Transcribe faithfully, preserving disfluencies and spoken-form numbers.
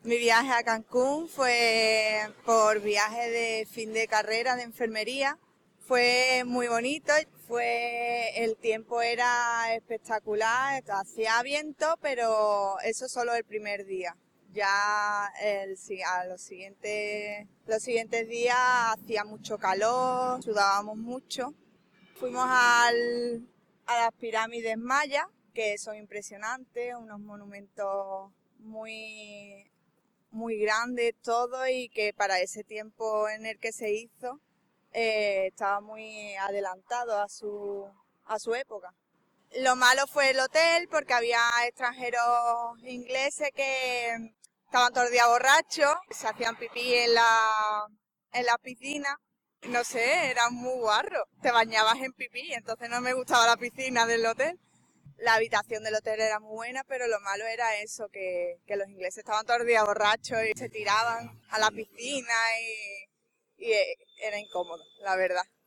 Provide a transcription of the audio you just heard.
Mi viaje a Cancún fue por viaje de fin de carrera de enfermería. Fue muy bonito, fue el tiempo era espectacular, hacía viento, pero eso solo el primer día. Ya el, si- a los siguientes, los siguientes días hacía mucho calor, sudábamos mucho. Fuimos al, a las pirámides mayas, que son impresionantes, unos monumentos muy muy grande todo y que para ese tiempo en el que se hizo eh, estaba muy adelantado a su, a su época. Lo malo fue el hotel porque había extranjeros ingleses que estaban todo el día borrachos, se hacían pipí en la, en la piscina. No sé, eran muy guarros. Te bañabas en pipí, entonces no me gustaba la piscina del hotel. La habitación del hotel era muy buena, pero lo malo era eso, que, que los ingleses estaban todos los días borrachos y se tiraban a la piscina y, y eh, era incómodo, la verdad.